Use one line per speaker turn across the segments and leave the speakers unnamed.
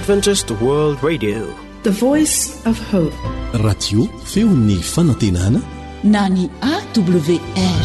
Adventist World Radio,
the voice of hope.
Radio feon'ny fanantenana
na ny AWR.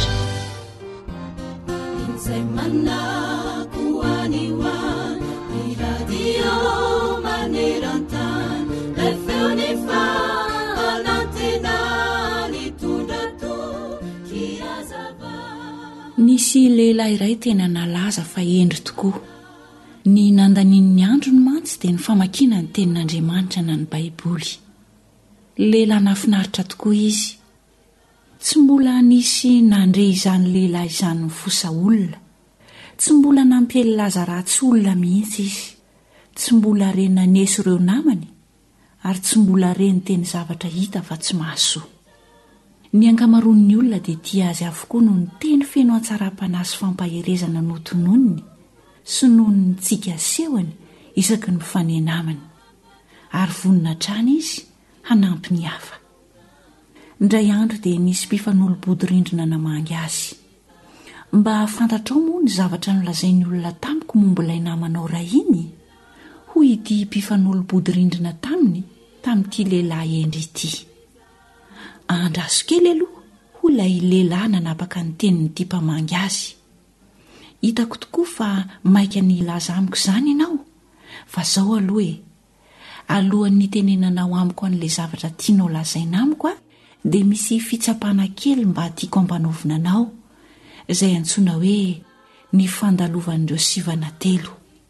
Nisy lehilahy iray tena nalaza fa endry tokoa. Ny nandanin'ny andro ny mantsy dia ny famakiana ny tenin'Andriamanitra na ny Baiboly. Lehilahy nafinaritra tokoa izy. Tsy mbola nisy nandre izany lehilahy izany mifosa olona. Tsy mbola nampely Lazaratsy olona mihitsy izy. Tsy mbola reny nanesy ireo namany, ary tsy mbola reny teny zavatra hita fa tsy mahasoa. Ny ankamaroan'ny olona dia tia azy avokoa noho ny teny feno atsara-panahy fampaherezana notononony sy noho ny tsika sehony isaky ny fanenamany, ary vonina trany izy hanampy ny hafa. Indray andro dia nisy mpifanolo-bodirindrina namangy azy. Mba fantatrao moa ny zavatra nolazain'ny olona tamiko momba ilay namanao ray iny, hoy ity mpifanolo-bodirindrina taminy tamin'ity lehilahy endry ity. Andraso kely aloha ho ilay lehilahy nanapaka ny tenin'ity mpamangy azy. Hitako tokoa fa maika ny ilaza amiko izany ianao, fa zao aloha alohan'ny tenenanao amiko an'ilay zavatra tianao lazaina amiko dia misy fitsapana kely mba tiako ampanovina anao, izay antsoina hoe ny fandalovan'ireo 7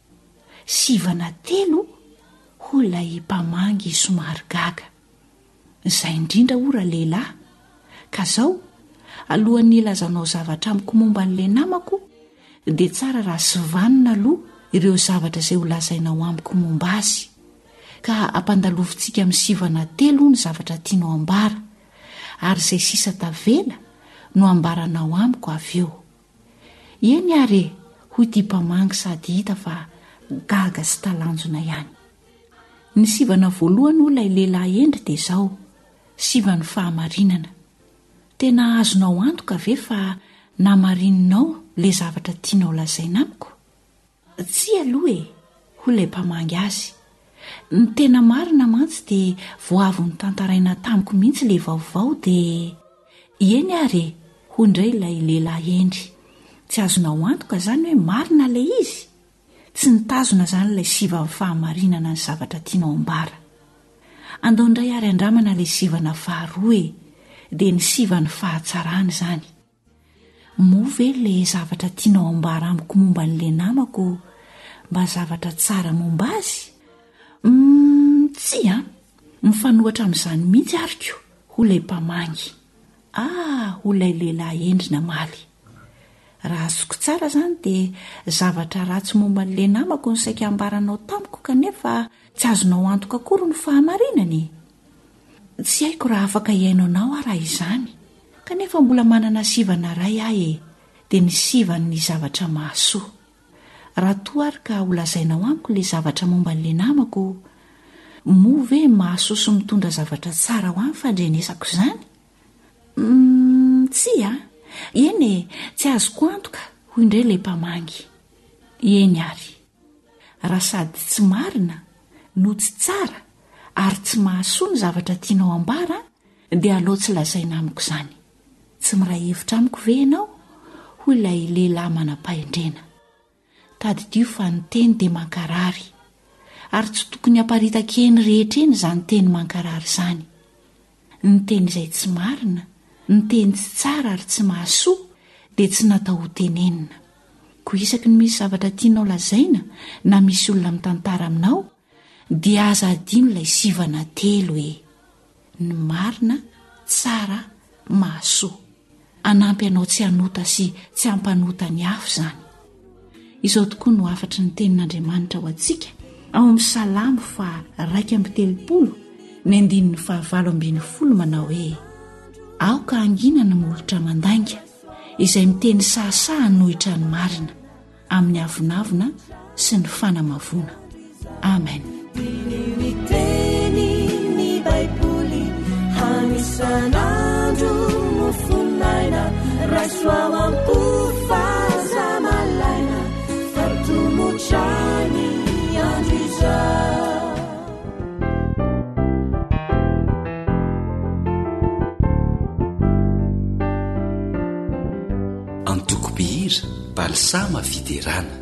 ho ilay mpamangy somary gaga. Izay indrindra ora lehilahy, ka zao alohan'ny ilazanao zavatra amiko momba n'ilay namako dia tsara raha sivanina aloha ireo zavatra izay ho lazainao amiko momba azy, ka ampandalovitsika amin'ny 7 ny zavatra tianao ambara, ary izay sisa tavela no ambaranao amiko avy eo. Eny are hoy ity mpamangy sady hita fa gaga sy talanjona ihany. Ny 7 voalohany ho ilay lehilahy endry dia izao: 7 fahamarinana. Tena azonao antoka ve fa namarinanao le zavatra tianao lazaina amiko? Tsy aloha ho ilay mpamangy azy. Ny tena marina mantsy dia voavy ny tantaraina tamiko mihitsy le vaovao dia eny are ho indray ilay lehilahy endry. Tsy azonao antoka izany hoe marina ilay izy? Tsy nitazona izany ilay 7 fahamarinana ny zavatra tianao ambara. Andao indray ary andramana ilay 7 faharoa dia ny 7 fahatsarana izany. Move ilay zavatra tianao ambara amiko momba n'ilay namako mba zavatra tsara momba azy? Tsy mifanohatra amin'izany mihitsy ariko ho ilay mpamangy. Ho ilay lehilahy endry namaly. Raha azoko tsara izany dia zavatra ratsy momba n'ilay namako ny saika ambaranao tamiko, kanefa tsy azonao antoka akory ny fahamarinany. Tsy haiko raha afaka iainao anao raha izany, kanefa mbola manana 7 ray dia ny 7 ny zavatra mahasoa. Raha toa ary ka ho lazainao amiko ilay zavatra momba n'ilay namako, move mahasoa sy mitondra zavatra tsara ho amin'ny fandrenesako izany? Tsy eny tsy azoko antoka hoy indray ilay mpamangy. Eny ary, raha sady tsy marina no tsy tsara ary tsy mahasoa ny zavatra tianao ambara dia aleo tsy lazaina amiko izany. Tsy miray hevitra amiko ve ianao? Hoy ilay lehilahy manam-pahendrena. Tadidio fa ny teny dia mankarary, ary tsy tokony hamparitaka eny rehetra eny izany teny mankarary izany. Ny teny izay tsy marina, ny teny tsy tsara ary tsy mahasoa dia tsy natao ho tenenina. Ko isaky ny misy zavatra tianao lazaina na misy olona mitantara aminao dia aza adino ilay 7 ny marina, tsara, mahasoa. Anampy anao tsy hanota sy tsy hampanota ny hafa izany. Izao tokoa no afatry ny tenin'Andriamanitra ho antsika ao amin'ny Salamo 130 ny 9:20 manao hoe: aoka angina ny molotra mandainga izay miteny sahasaha nohitra ny marina amin'ny avonavona sy ny fanamavona. Amen.
Miteny Baiboly hanisan'andro mofonaina rasoa ampofazamalaina fatomotrany andro izao.
bihira balsama fiderana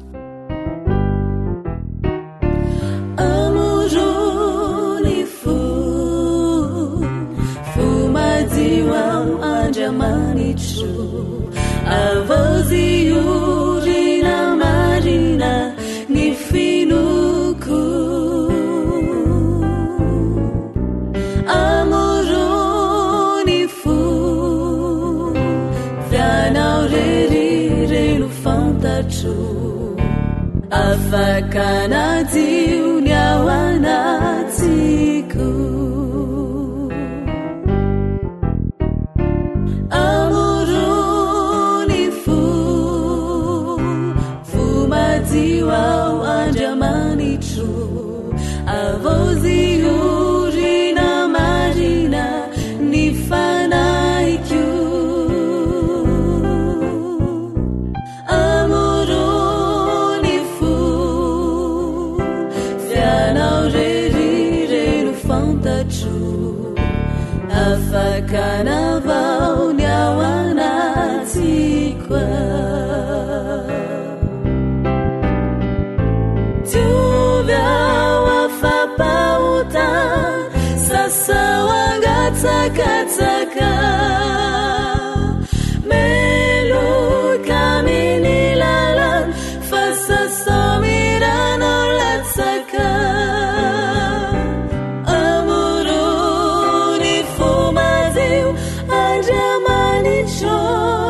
amorony fomadiwa andramanitro avoziorina marina ny finoko amorony vianao rerireno fantatro afakanadiony ao anatiko amorony fomadiwa ao andramanitro avoziorina marina ny fanaiko amorony vianao rerireno fantatro afakanavaony ao anatiko tiovao afapaota sasao angatsakatsaka meloka minilalan fa sasao miranao latsaka amorony fomazio andramanitro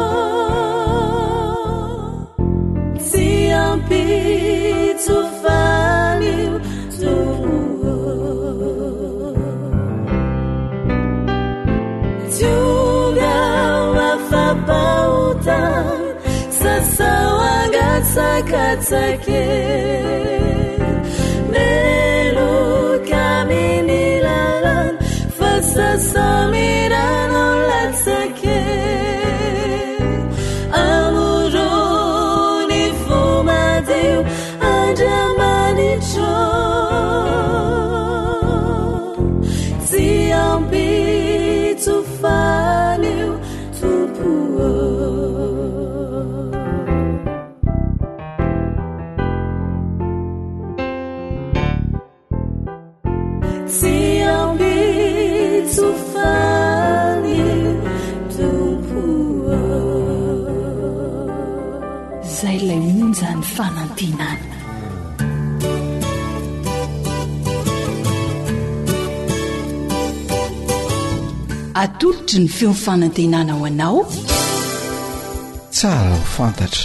tsy ampitsofanio tiogao afapaota sasao angatsakatsake meloka minilalan fa sasao miranao latsake amorony fomadio andramanitro tsy ampitsofanio tompo tsy ampitsofanio tompo
zay lay onjany fanantenana atolotry ny feo fanantenana ho anao
tsara ho fantatra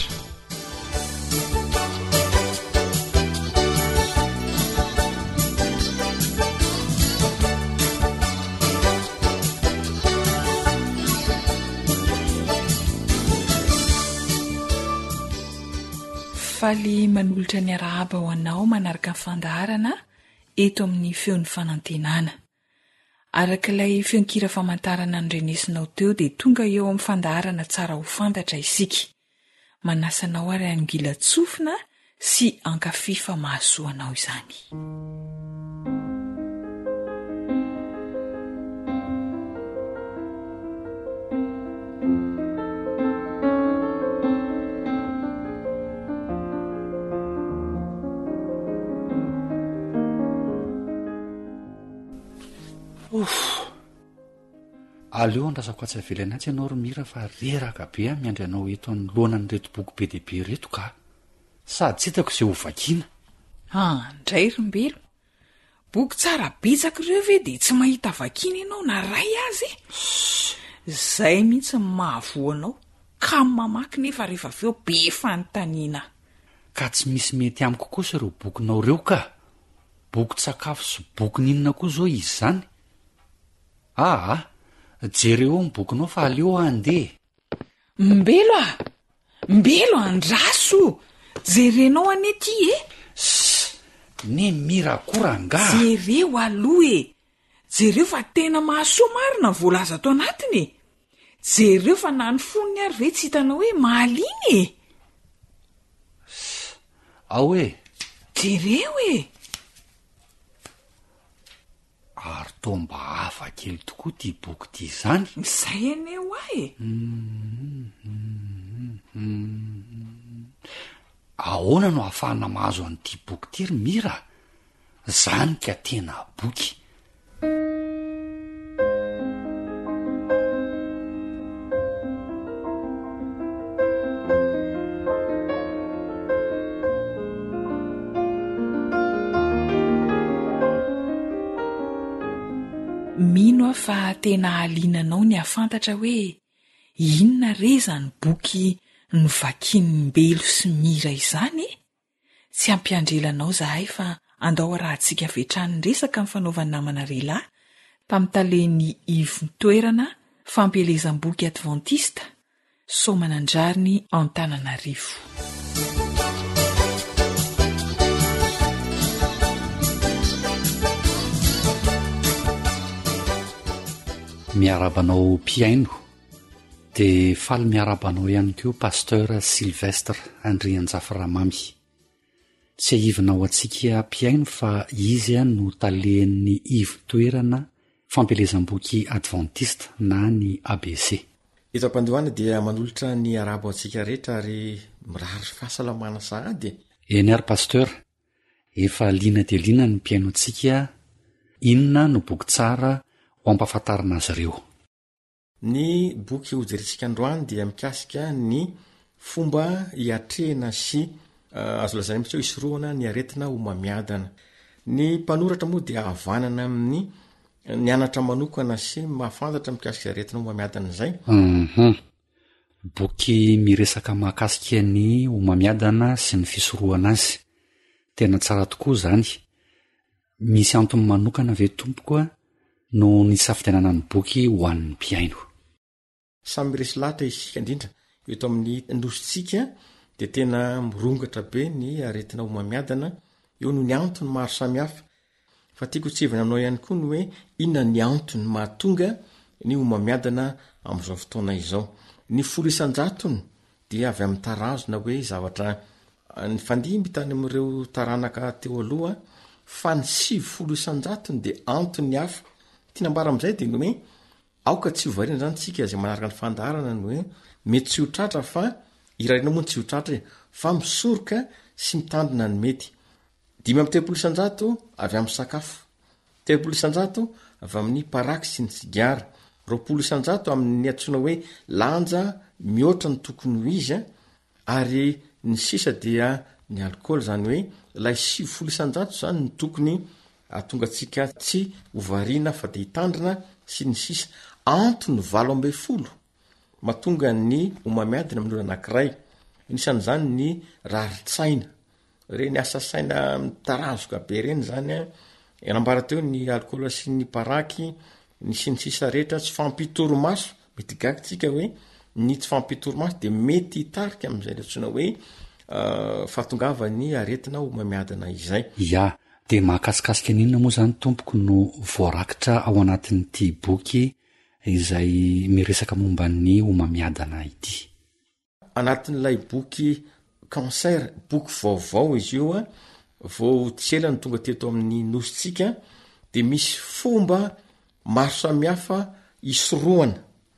faly manolotra ny arahaba ho anao manaraka ny fandaharana eto amin'ny feon'ny fanantenana araka ilay feonkira famantarana ny renesinao teo dia tonga eo amin'ny fandaharana tsara ho fantatra isika manasanao ary angila tsofina sy ankafifa mahasoanao izany
aleo andrasako atsavelana atsy ianao romira fa reraka be miandry anao eto any loanany reto boky be dehibe reto ka sady tsy hitako izay ho vakiana
ndray rombelo boky tsara betsaka ireo ve dia tsy mahita vakiana ianao na ray azy zay mihitsy mahavoanao ka mamaky nefa rehefa aveo be fanontaniana
ka tsy misy mety amiko kosa ireo bokinao reo ka boky sakafo sy boky ninona koa zao izy zany jereo ny bokinao fa aleo andeha
mbelo andraso jerenao anety
ne mirakora-nga
jereo aloha jereo fa tena mahasoa marina voalaza ato anatiny jereo fa nany fonony ary ve tsy hitanao hoe mahaliany
hoe
jereo
ary to mba hafa kely tokoa ty boky ty zany
izay aneo
ahoana no ahafahana mahazo an'ity boky ity ry Mira? Zany ka tena boky.
Mino aho fa tena halinanao ny hafantatra hoe inona re zany boky novakian'Imbelo sy Mira izany? Tsy ampiandrelanao zahay fa andao rahantsika vetrany resaka amin'ny fanaovana namana relahy tamin'ny taleny Ivo Nitoerana, fampielezam-boky Adventista, Soamanandrariny, Antananarivo.
Miarabanao Piaino, dia faly miarabanao ihany koa Pasteur Sylvestre Andrianjafaramamy. Tsy ahivinao antsika Piaino fa izy no talen'ny Ivo Nitoerana, fampielezam-boky Adventista na ny ABC.
Eto am-pandehoana dia manolotra ny arabo antsika rehetra ary mirary fahasalamana sahady.
Eny ary Pasteur, efa liana dia liana ny Piaino antsika, inona no boky tsara ho ampahafantarina azy ireo?
Ny boky hojerentsika androany dia mikasika ny fomba hiatrehana sy azo lazaina mihitsy hoe isorohana ny aretina ho mamiadana. Ny mpanoratra moa dia havanana amin'ny ny anatra manokana sy mahafantatra mikasika aretina ho mamiadana izay.
Boky miresaka mahakasika ny ho mamiadana sy ny fisorohana azy. Tena tsara tokoa zany. Misy antony manokana ve tompoko no nisafidianana ny boky ho an'ny Piaino?
Samy resy lahatra isika indrindra eto amin'ny nositsika dia tena mirongatra be ny aretina ho mamiadana, eo no ny antony maro samihafa. Fa tiako tsivana aminao ihany koa ny hoe inona ny antony mahatonga ny ho mamiadana amin'izao fotoana izao. Ny folo isan-jatony dia avy amin'ny tarazona hoe zavatra ny fandimby tany amin'ireo taranaka teo aloha, fa ny 7 isan-jatony dia antony hafa. Tinambara amin'izay dia ny hoe aoka tsy hovariana zany tsika izay manaraka ny fandaharana ny hoe mety tsy ho tratra fa irarina moa tsy ho tratra fa misoroka sy mitandrina ny mety. 5 isan-jato avy amin'ny sakafo, 3 isan-jato avy amin'ny paraky sy ny sigara, 20 isan-jato amin'ny antsoina hoe lanja mihoatra ny tokony ho izy, ary ny sisa dia ny alcool, zany hoe ilay 7 isan-jato zany ny tokony atonga antsika tsy hovariana fa dia hitandrina sy ny sisa. Antony 80 mahatonga ny ho mamiadana amin'ny olona anankiray. Inisan'izany ny raritsaina, reny asa saina mitarazoka be reny zany anambara teo ny alcool sy ny paraky, ny sy ny sisa rehetra. Tsy fampitoromaso, mety gakytsika hoe ny tsy fampitoromaso dia mety hitarika amin'izay antsoina hoe fahatongava ny aretina ho mamiadana izay.
Ya, dia mahakasikasika n'inona moa zany tompoko no voarakitra ao anatin'ity boky izay miresaka momba ny ho mamiadana ity?
Anatin'ilay boky cancer, boky vaovao izy io vao tselany tonga teto amin'ny nositsika, dia misy fomba maro samihafa isorohana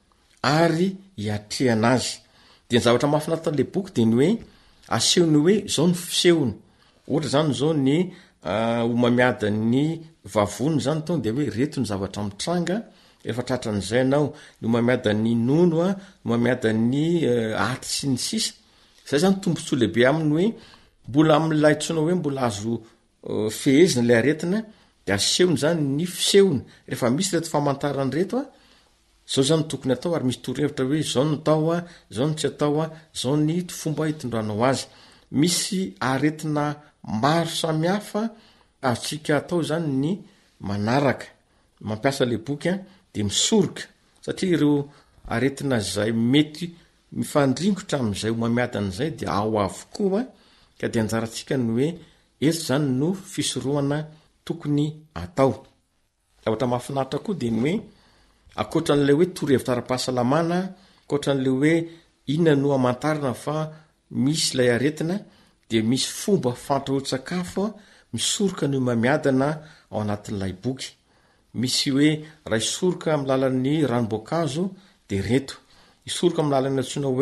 ary hiatrehana azy. Dia ny zavatra mahafinaritra boky dia ny hoe asehony hoe zao ny fisehony. Ohatra zany zao ny ho mamiadany vavony zany tao dia hoe reto ny zavatra mitranga. Efa tratran'izay anao no mamiadany nono, no mamiadany aty sy ny sisa. Zay zany tombontsoa lehibe aminy hoe mbola amin'ilay tsoina hoe mbola azo fehezina ilay aretina, dia asehony zany ny fisehony. Rehefa misy reto famantarany reto zao zany tokony atao, ary misy torohevitra hoe zao ny atao, zao ny tsy atao, zao ny fomba hitondranao azy. Misy aretina maro samihafa azontsika atao zany ny manaraka mampiasa le boky dia misoroka, satria ireo aretina zay mety mifandringotra amin'izay ho mamiadana izay dia ao avokoa, ka dia anjarantsika ny hoe eto zany no fisorohana tokony atao. Zavatra mahafinaritra koa dia ny hoe akoatran'ilay hoe torohevitra ara-pahasalamana, akoatran'ilay hoe inona no hamantarana fa misy ilay aretina, dia misy fomba fandrahoan-tsakafo misoroka ny mamiadana ao anatin'ilay boky. Misy hoe raha isoroka amin'ny lalan'ny ranom-boankazo dia reto, isoroka amin'ny lalan'ny antsoina hoe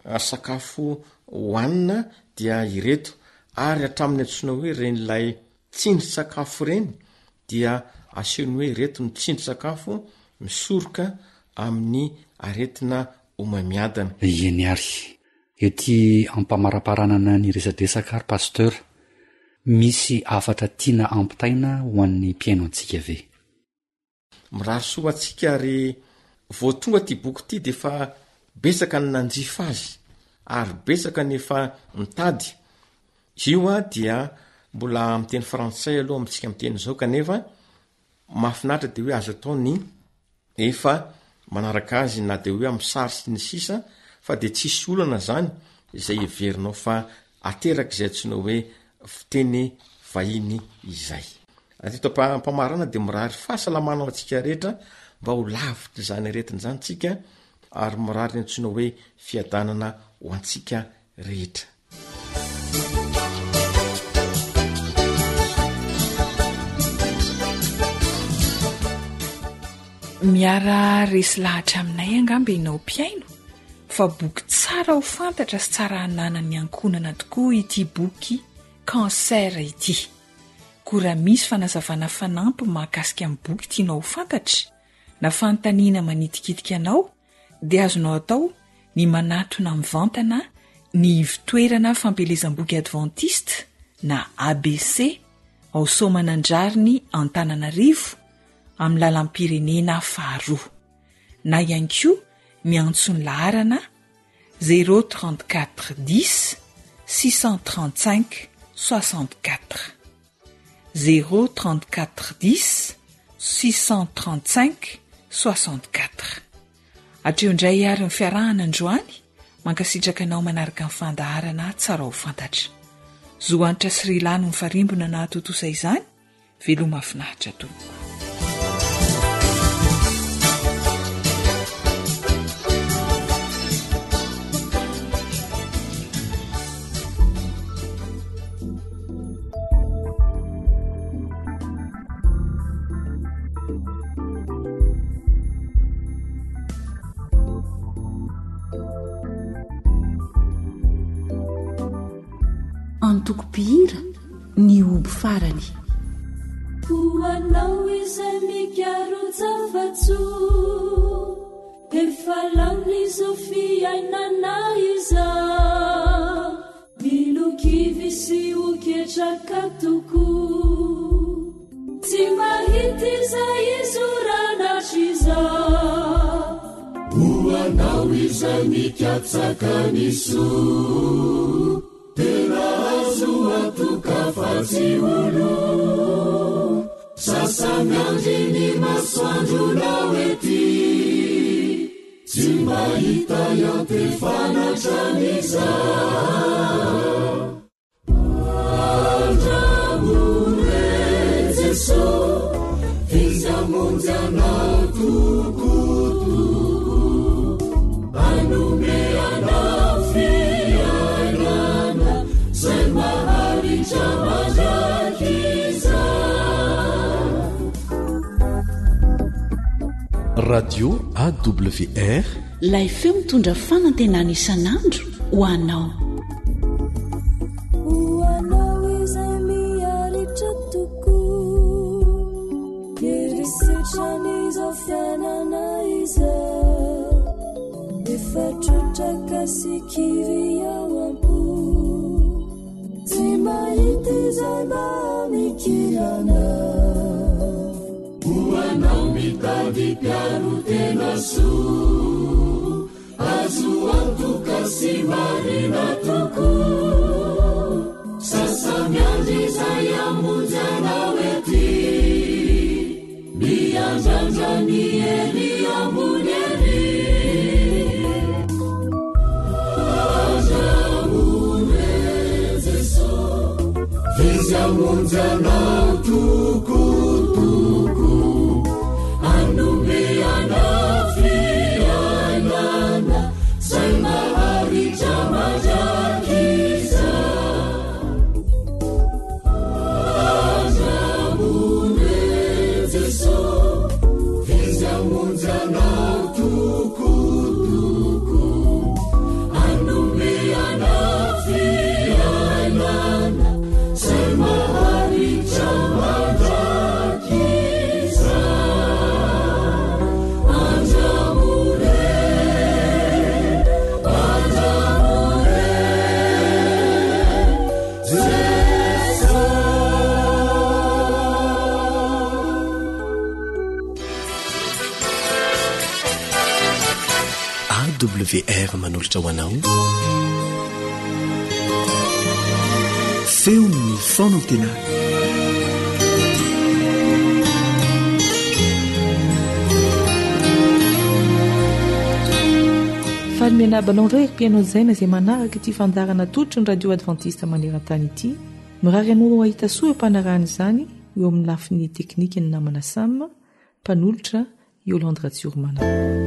sakafo hoanina dia ireto ary hatramin'ny antsoina hoe renylay tsindry sakafo reny dia aseny hoe reto ny tsindry sakafo misoroka amin'ny aretina omamiadana.
Eny ary ety ampamaraparanana ny resadresaka ary pasteur, misy afatra tiana ampitaina ho an'ny mpiaino antsika ve?
Mirary soa atsika ary vo tonga ty boky ty de fa besaka ny nanjifa azy ary besaka nefa mitady. Io dia mbola miteny frantsay aloha amitsika miteny zao kanefa mahafinaritra de hoe azo atao ny efa manaraka azy na de hoe amin'ny sary sy ny sisa fa de tsisy olana zany izay everinao fa ateraka izay antsoina hoe fiteny vahiny izay. Ateto ampamarana de mirary fahasalamana atsika rehetra mba ho lavitra zany aretiny zany tsika ary mirary ny antsoina hoe fiadanana ho antsika rehetra.
Miara resy lahatra aminay angambe inao mpiaino fa boky tsara ho fantatra sy tsara hananany ankonana tokoa ity boky cancer ity. Koa raha misy fanazavana fanampy mahakasika amin'ny boky tianao ho fantatra na fanontaniana manitikitika anao dia azonao atao ny manatona mivantana ny ivitoerana fampelezam-boky adventiste na ABC ao Soamanandrariny Antananarivo amin'ny lalam-pirenena faharoa na ihany koa miantso ny laharana 034 10 635 64 034 10 635 64. Atreo indray ary ny fiarahana androany mankasitraka anao manaraka ny fandaharana tsara ho fantatra. Zoanitra Srilano ny farimbona na hatotosa izany veloma mahafinaritra tompoko.
Antoko-pihira ny oby farany.
Hoanao izay mikarotsavatsy efa lamizao fiainana iza milokivy sy oketraka toko tsy mahity izay izoranatry iza. Hoanao izay mikatsaka niso tena azo atoka fatsy olo sasamiandry ny masoandronao ety tsy mahita iantefanatran'iza. Andramore Jeso izy amonjy anao tokotoko anome anao fiainana zay maharitra mandrakiza.
Radio AWR
lay feo mitondra fanantenana isan'andro ho anao.
Hoanao izay miaritra tokoa mierisitran'izao fiainana iza efa trotraka sy kivy ao ampo tsy mahita izay mba mikirana. Hoanao mitady mpiaro tena soa azo antoka sy marina tokoa sasamiandry izay amonjy anao ety miandrandra ny ely ambony ely. Andramore Jeso izy amonjy anao tokotoko anome anao fiainana zay maharitra mandrakiza. Andramore Jeso izy amonjy
awr manolotra hoanao feon'ny fono tena
falymianabanao indray ry-pianao zaina izay manaraka ity fandarana tolotry ny radio adventiste maneran-tany ity mirary anao ahita soa ampanarahana izany eo amin'ny lafiny teknika ny namana samma mpanolotra Yolande Ratsiormana.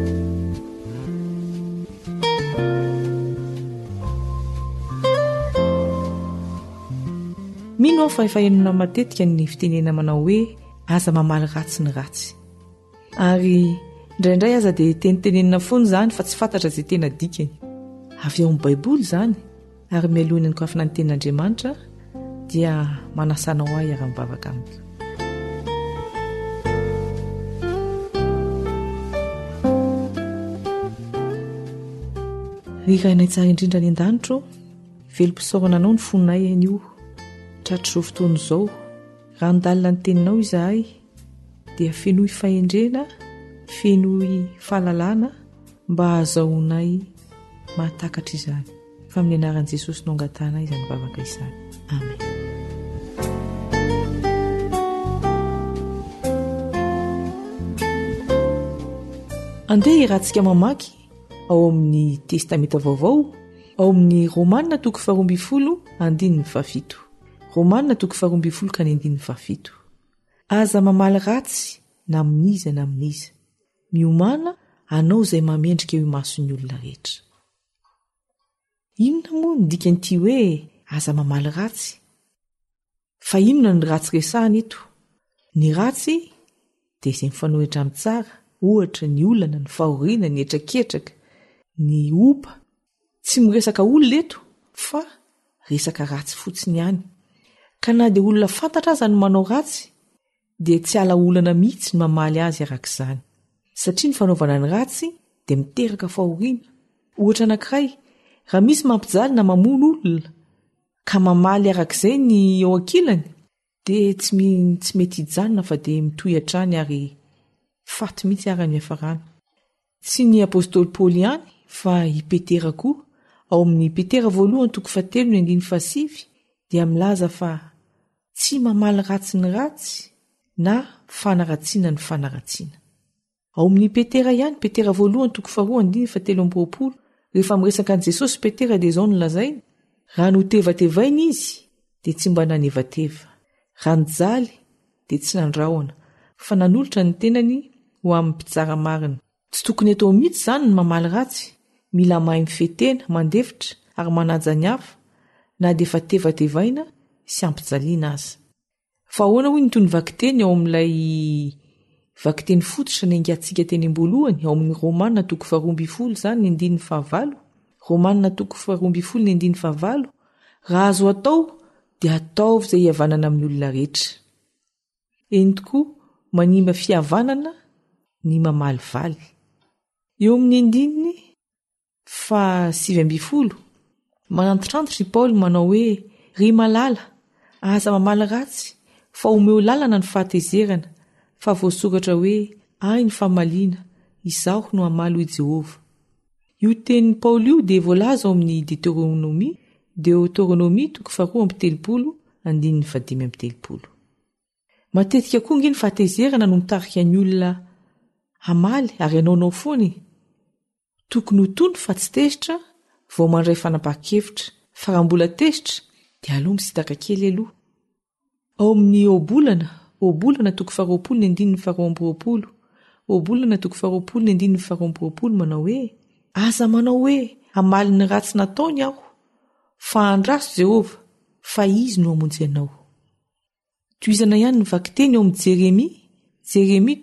Mino aho fa efa enona matetika ny fitenena manao hoe aza mamaly ratsy ny ratsy. Ary indraindray aza dia tenitenenina foana izany fa tsy fantatra izay tena dikany. Avy ao amin'ny Baiboly izany ary mialohan'ny nokafina ny tenin'Andriamanitra dia manasanao ahy ara-mivavaka amiko. Rirainay tsara indrindra ny an-danitro, velom-pisaorana anao ny fonay an'io. Tratry izao fotoana izao, raha nidalina ny teninao izahay, dia fenoy fahendrena, fenoy fahalalana, mba ahazahoanay mahatakatra izany. Fa amin'ny anaran'i Jesosy no angatana izany vavaka izany. Amen. Andeha irantsika mamaky ao amin'ny testamenta vaovao, ao amin'ny Romanina 12:7. Romanina 12:7. Aza mamaly ratsy na aminiza na aminiza, miomana anao izay mamendrika eo imason'ny olona rehetra. Inona moa ny dikan'ity hoe aza mamaly ratsy? Fa inona ny ratsy resahana eto? Ny ratsy dia izay mifanohitra amin'ny tsara, ohatra ny olana, ny fahoriana, ny etraketraka, ny opa. Tsy miresaka olona eto, fa resaka ratsy fotsiny ihany. Ka na dia olona fantatra aza no manao ratsy, dia tsy ala olana mihitsy ny mamaly azy arak'izany. Satria ny fanaovana ny ratsy dia miteraka fahoriana. Ohatra anankiray, raha misy mampijaly na mamono olona, ka mamaly arak'izay ny eo ankilany, dia tsy mety hijanona fa dia mitohy hatrany ary faty mihitsy ara-ny hafarana. Tsy ny apôstôly Paoly ihany, fa i Petera koa, ao amin'ny Petera 1:7-7 dia milaza fa tsy mamaly ratsy ny ratsy na fanaratsiana ny fanaratsiana. Ao amin'ny Petera ihany, Petera 1:2-7, rehefa miresaka an' Jesosy Petera dia izao no lazainy: raha notevatevaina izy dia tsy mba nanevateva, raha nijaly dia tsy nandrahona, fa nanolotra ny tenany ho amin'ny mpitsara marina. Tsy tokony atao mihitsy izany ny mamaly ratsy, mila mahay mifetena, mandefitra ary manaja ny hafa, na dia efa tevatevaina sy ampijaliana aza. Fa ahoana hoy ny toy ny vakiteny ao amin'ilay vakiteny fototra ny angatsika teny am-boalohany ao amin'ny Romanina 12:7 izany ny 9:5. Romanina 12:7 ny 9:5. Raha azo atao dia ataovy izay hihavanana amin'ny olona rehetra. Eny tokoa manimba fihavanana ny mamaly valy. Eo amin'ny 9:7 manantitrantitra i Paoly manao hoe: ry malala, aza mamaly ratsy, fa omeo lalana ny fahatezerana, fa voasoratra hoe ay ny famaliana, izaho no hamaly ho Jehova. Io tenin'ny Paoly io dia voalaza ao amin'ny Deutéronomie 2:7-5. Matetika koa nge ny fahatezerana no mitarika ny olona hamaly ary anaonao foany. Tokony ho tony fa tsy tezitra vao mandray fanapahan-kevitra, fa raha mbola tezitra dia aloha misitaka kely aloha. Ao amin'ny Obolana 2:20-20, Obolana 2:20-20 manao hoe: aza manao hoe hamaly ny ratsy nataony aho, fa andraso Jehova, fa izy no hamonjy anao. Toizana ihany ny vakiteny ao amin'ny Jeremia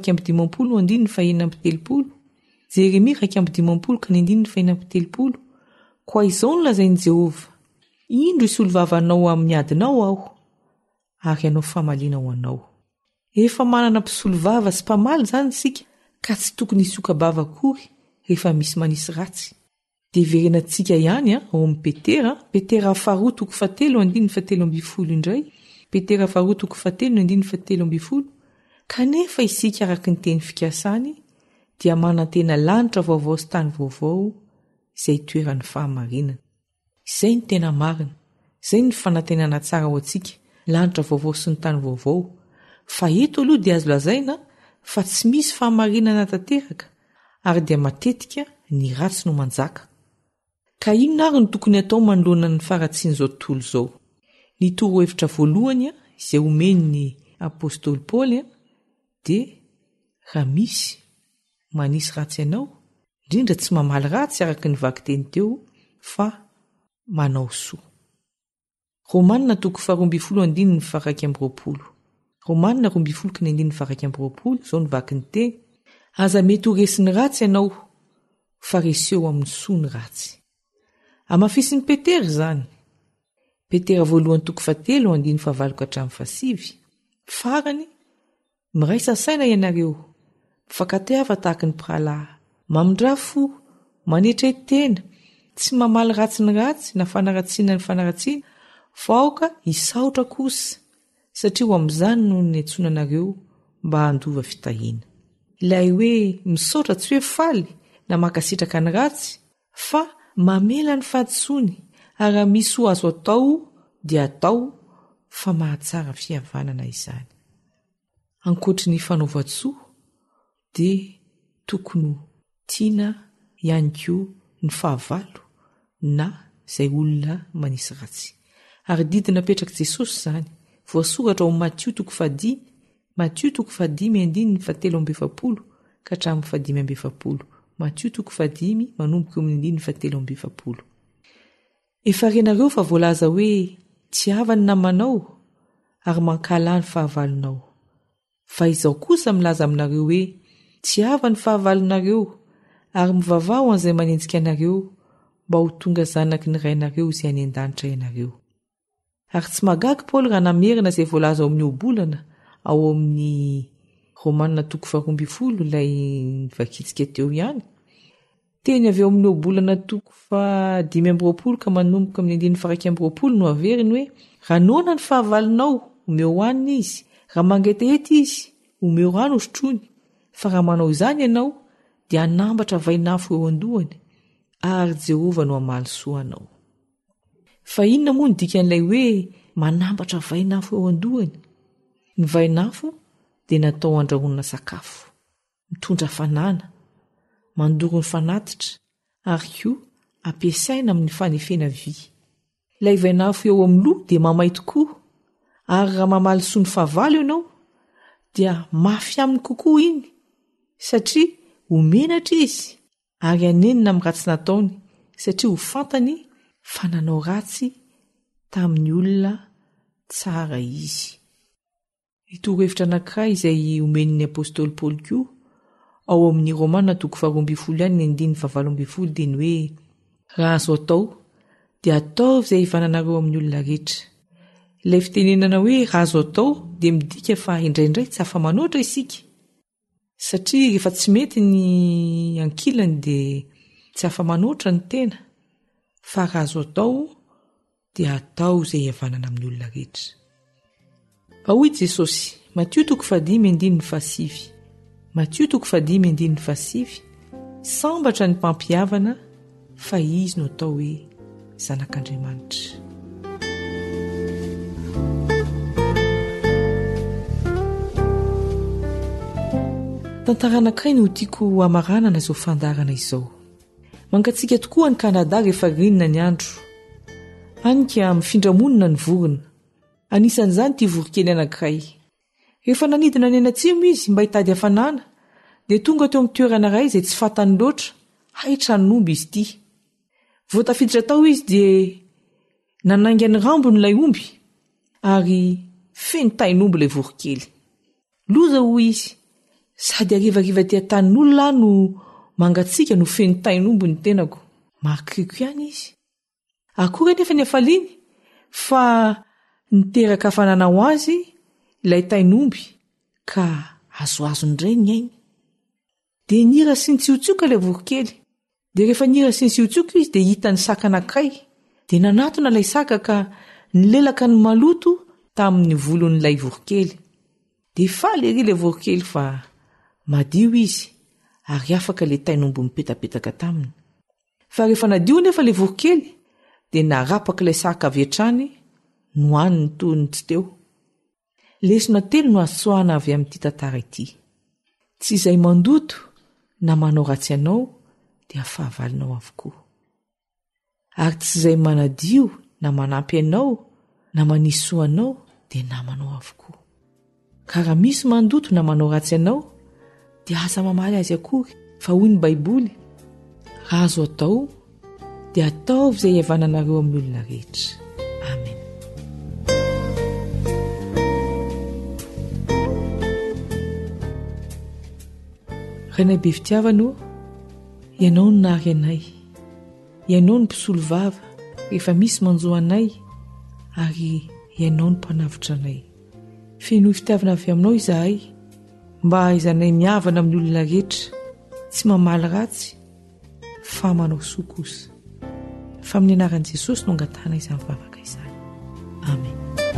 2:15-9, Jeremia 2:15-9. Koa izao no lazain'i Jehova: indro isolovavanao amin'ny adinao aho, ary anao famaliana ho anao. Efa manana mpisolovava sy mpamaly izany isika, ka tsy tokony hisoka-bava akory rehefa misy manisy ratsy. Dia iverenantsika ihany ao amin'ny Petera 2:7-7 indray, Petera 2:7-7. Kanefa isika araka ny teny fikasany dia manantena lanitra vaovao sy tany vaovao izay toeran'ny fahamarinana. Izay ny tena marina, izay ny fanantenana tsara ho antsika, lanitra vaovao sy ny tany vaovao. Fa eto aloha dia azo lazaina fa tsy misy fahamarinana tanteraka, ary dia matetika ny ratsy no manjaka. Ka inona ary no tokony atao manoloana ny faratsian'izao tontolo izao? Ny torohevitra voalohany izay omen'ny apôstôly Paoly dia raha misy manisy ratsy ianao, indrindra tsy mamaly ratsy araka ny vaky teny teo, fa manao soa. Romanina 12:20. Romanina 12:20 zao ny vaky ny teny. Aza mety ho resiny ratsy ianao, fa reseo amin'ny soa ny ratsy. Amafisin'ny Petera zany. Petera 1:7-7. Farany, miraisa saina ianareo, mifankatiava tahaka ny mpiralahy, mamindra fo, manetra tena, tsy mamaly ratsy ny ratsy na fanaratsiana ny fanaratsiana, fa aoka hisaotra kosa, satria ho amin'izany no niantsoana anareo mba handova fitahiana. Ilay hoe misaotra tsy hoe faly na makasitraka ny ratsy, fa mamela ny fahadisoany, ary misy ho azo atao dia atao, fa mahatsara fihavanana izany. Ankoatry ny fanaova-tsoa dia tokony tiana ihany koa ny fahavalo na izay olona manisy ratsy. Ary didina petraka Jesosy izany, voasoratra ao Matthieu 5:5, Matthieu 5:7 ka hatramin'ny 5:7. Matthieu 5:5 manomboka amin'ny 7:7. Efa renareo fa voalaza hoe tsy havany namanao ary mankala ny fahavalonao. Fa izao kosa milaza aminareo hoe tsy havany fahavalonareo ary mivavao an'izay manenjika anareo mba ho tonga zanaky ny rainareo izay any an-danitra ianareo. Ary tsy magagy Paoly raha namerina izay voalaza ao amin'ny obolana ao amin'ny Romanina 12:20 ilay vakitsika teo ihany. Teny avy ao amin'ny obolana 5:20 ka manomboka amin'ny 1:20 no averiny hoe raha nona ny fahavalonao omeo haniny izy, raha mangetahety izy omeo rano hosotrony, fa raha manao izany ianao dia anambatra vainafo eo an-dohany, ary Jehova no hamaly soa anao. Fa inona moa ny dikan'ilay hoe manambatra vainafo eo an-dohany? Ny vainafo dia natao andrahoana sakafo, mitondra fanana, mandoro ny fanatitra, ary koa ampiasaina amin'ny fanefena vy. Ilay vainafo eo amin'ny loha dia mamay tokoa, ary raha mamaly soa ny fahavalo ianao dia mafy aminy kokoa iny, satria homenatra izy ary anenina amin'ny ratsy nataony, satria ho fantany fa nanao ratsy tamin'ny olona tsara izy. Itorohevitra anankiray izay omen'ny apôstôly Paoly koa ao amin'ny Romanina 12:20 dia ny hoe raha azo atao dia ataovy izay hivananareo amin'ny olona rehetra. Ilay fitenenana hoe raha azo atao dia midika fa indraindray tsy afa manoatra isika, satria rehefa tsy mety ny ankilany dia tsy afa manoatra ny tena, fa raha azo atao dia atao izay hivanana amin'ny olona rehetra. Hoy Jesosy, Matthieu 5:5, Matthieu 5:5, sambatra ny mpampiavana fa izy no atao hoe zanak'Andriamanitra. Tantara anankiray no tiako hamaranana izao fandarana izao. Mangatsiaka tokoa ny Kanada rehefa rinona ny andro. Anika mifindramonina ny vorona. Anisan'izany ity vorokely anankiray. Rehefa nanidina any anatsimo izy mba hitady hafanana, dia tonga teo amin'ny toerana iray izay tsy fantany loatra, haitra nomby izy ity. Vao tafiditra tao izy dia nanainga ny rambony ilay omby, ary feno tainomby ilay vorokely. Loza hoy izy, sady arivariva tia tanin'olona no mangatsiaka no feno tainomby ny tenako. Mahakriko ihany izy. Akory nefa ny hafaliany fa niteraka hafanana ho azy ilay tainomby ka azoazo indray ny ainy. Dia nira sy ny tsiotsioka ilay vorokely. Dia rehefa nira sy ny tsiotsioka izy dia hita ny saka anankiray. Dia nanatona ilay saka ka nilelaka ny maloto tamin'ny volon'ilay vorokely. Dia faly ery ilay vorokely fa madio izy ary afaka le tainombo mipetapetaka taminy. Fa rehefa nadio nefa le vorokely dia narapaka ilay saka avy hatrany no haniny toyny tsy teo. Lesona telo no asoana avy amin'ity tantara ity. Tsy izay mandoto na manao ratsy ianao dia afahavalinao avokoa. Ary tsy izay manadio na manampy ianao na manisy soanao dia namanao avokoa. Ka raha misy mandoto na manao ratsy ianao dia aza mamaly azy akory, fa hoy ny Baiboly, raha azo atao dia ataovy izay iavananareo amin'ny olona rehetra. Amen. Renay be fitiavano, ianao no nahary anay, ianao no mpisolo vava rehefa misy manjo anay, ary ianao no mpanavitra anay. Finoy fitiavana avy aminao izahay, mba izanay miavana amin'ny olona rehetra, tsy mamaly ratsy fa manao soa kosa. Fa amin'ny anaran'i Jesosy no angatana izany vavaka izany. Amen.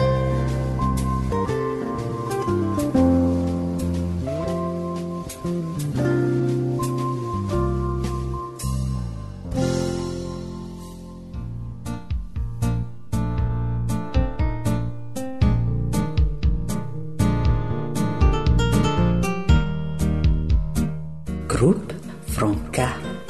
Groupe Franca.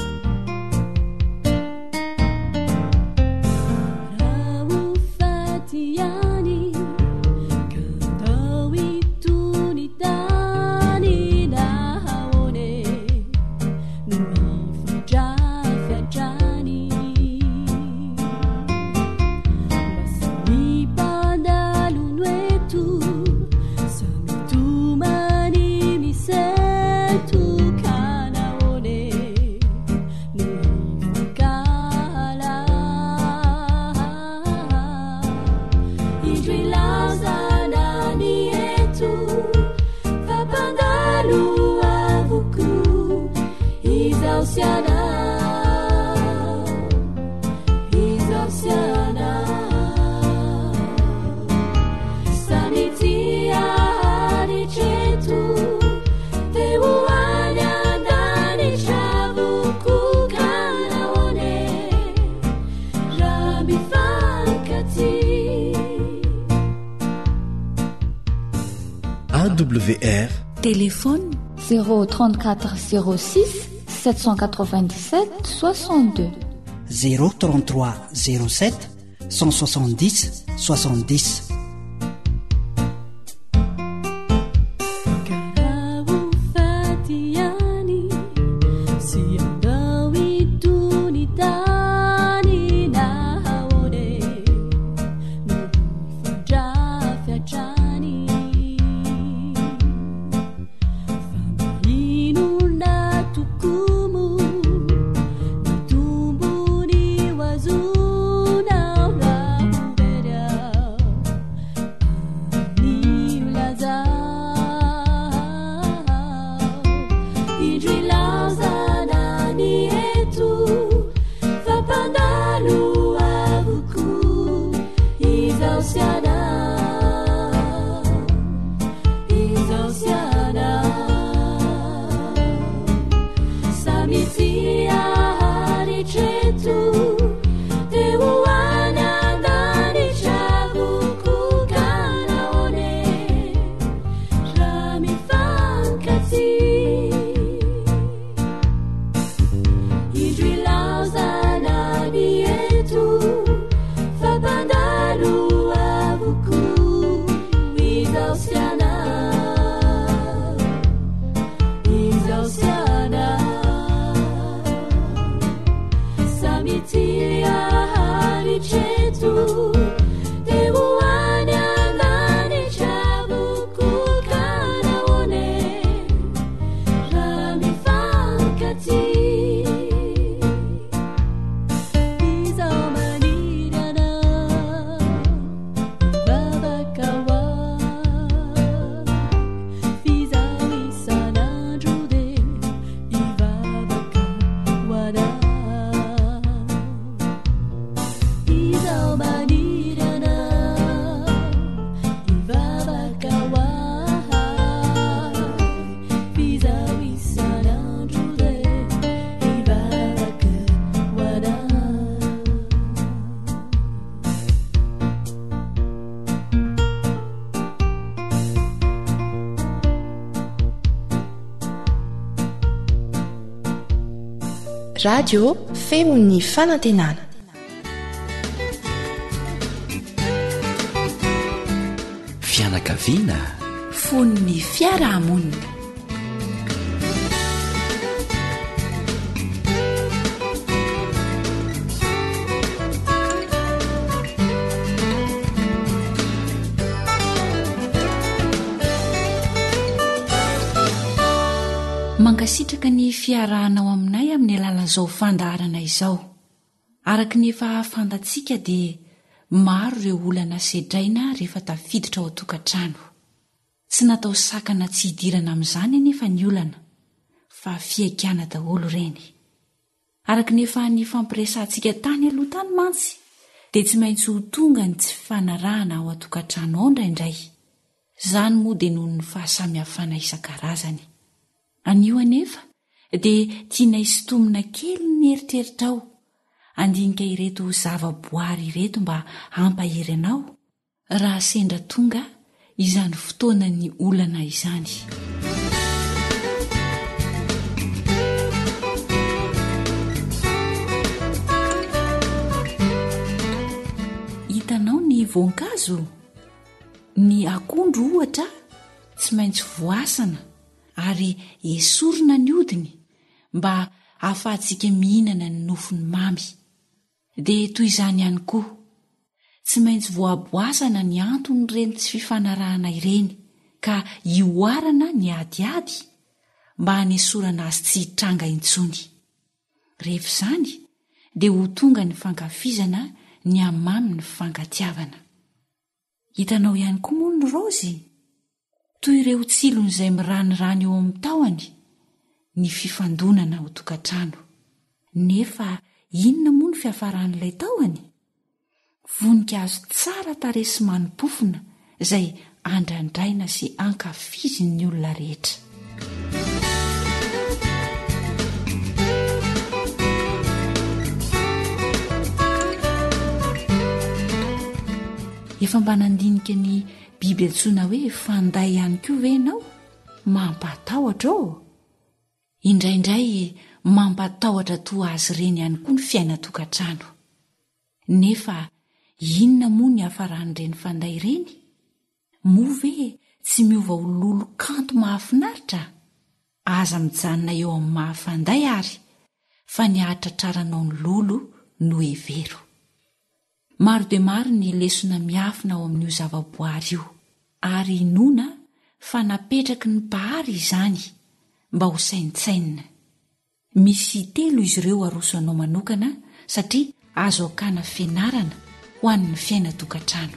AWR.
Téléphone 034 06 797 62
033 07 170 70.
radio feon'ny fanantenana.
Fianakaviana
fon'ny fiarahamonina. Mankasitraka ny fiarahanao aminay amin'ny alalan'izao fandaharana izao. Araka ny efa fantatsika dia maro ireo olana sedraina rehefa tafiditra ao an-tokantrano. Tsy natao sakana tsy hidirana amin'izany anefa ny olana, fa fiaikana daholo ireny. Araka ny efa ny fampiresantsika tany aloha tany mantsy, dia tsy maintsy ho tonga ny tsy fanarahana ao an-tokantrano ao indraindray. Izany moa dia noho ny fahasamihafana isan-karazany. Anio anefa dia tiana hisintomina kely ny eritreritra ao, andinika ireto zava-boary ireto mba hampahery anao raha sendra tonga izany fotoana ny olana izany. Hitanao ny voankazo, ny akondro ohatra, tsy maintsy voasana ary esorina ny odiny mba hahafahantsika mihinana ny nofony mamy. Dia toy izany ihany koa, tsy maintsy voaboasana ny antony ireny tsy fifanarahana ireny, ka ioarana ny adiady mba hanesorana azy tsy hitranga intsony. Rehefa izany dia ho tonga ny fankafizana ny hamamy ny fankatiavana. Hitanao ihany koa moa ny raozy, toy ireo tsilony izay miranirany eo amin'ny tahony, ny fifandonana ao tokantrano. Nefa inona moa ny fiafaran'ilay tahony? Voninkazo tsara tarehy sy manopofona izay andrandraina sy ankafizin'ny olona rehetra. Efa mba nandinika ny biby antsoina hoe fanday ihany koa ve ianao? Mampatahotra ao. Indraindray mampatahotra toa azy ireny ihany koa ny fiaina-tokantrano. Nefa inona moa ny hafaran'ireny fanday ireny? Moa ve tsy miova ho lolo kanto mahafinaritra? Aza mijanona eo amin'ny mahafanday ary, fa ny ahatratraranao ny lolo no hevero. Maro dia maro ny lesona miafina ao amin'io zava-boary io, ary inona fa napetraky ny mpahary izany mba ho saintsainina. Misy 3 izy ireo aroso anao manokana satria azo akana fianarana ho an'ny fiaina-tokantrano.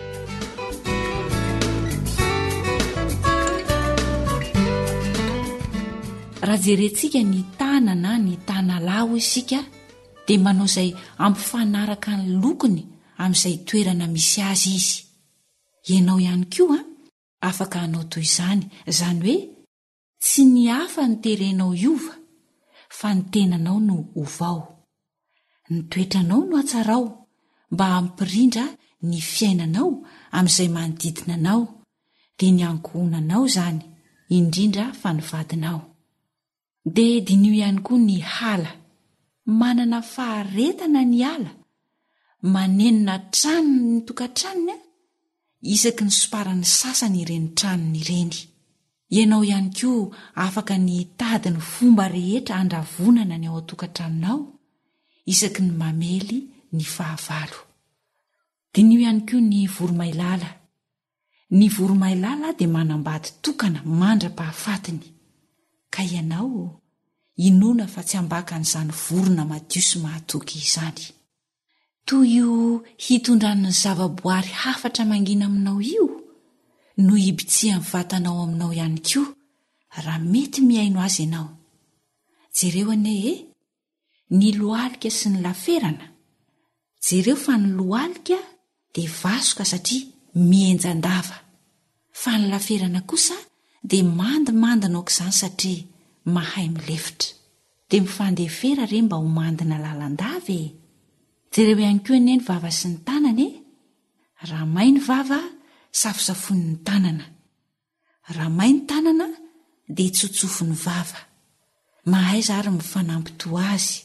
Raha jerentsika ny tanana ny tanalaho isika dia manao izay ampifanaraka ny lokony amin'izay toerana misy azy izy. Ianao ihany koa afaka hanao toy izany, izany hoe tsy ny hafa ny terenao iova, fa ny tenanao no ovao. Ny toetranao no hatsarao mba hampirindra ny fiainanao amin'izay manodidina anao, dia ny ankohonanao izany, indrindra fa ny vadinao. Dia dinio ihany koa ny hala, manana faharetana ny ala, manenina tranony ny tokantranony, isaky ny soparany sasany ireny tranony ireny. Ianao ihany koa afaka ny tady ny fomba rehetra andravonana ny ao an-tokantranonao, isaky ny mamely ny fahavalo. Dinio ihany koa ny voromailala. Ny voromailala dia manambady tokana mandra-pahafatiny, ka ianao inona fa tsy hambaka an'izany vorona madio sy mahatoky izany. Toy io hitondran'ny zava-boary hafatra mangina aminao io no hibitsia amin'ny vatanao aminao ihany koa raha mety miaino azy ianao. Jereo anie ny lohalika sy ny laferana. Jereo fa ny lohalika dia vasoka satria mienjan-dava, fa ny laferana kosa dia mandimandina aok'izany satria mahay milefitra. Dia mifandefera re mba ho mandina lalandava. Jereo ihany koa anie ny vava sy ny tanana. Raha may ny vava, safosafony ny tanana. Raha may ny tanana, dia tsotsofon'ny vava. Mahay zary mifanampy toa azy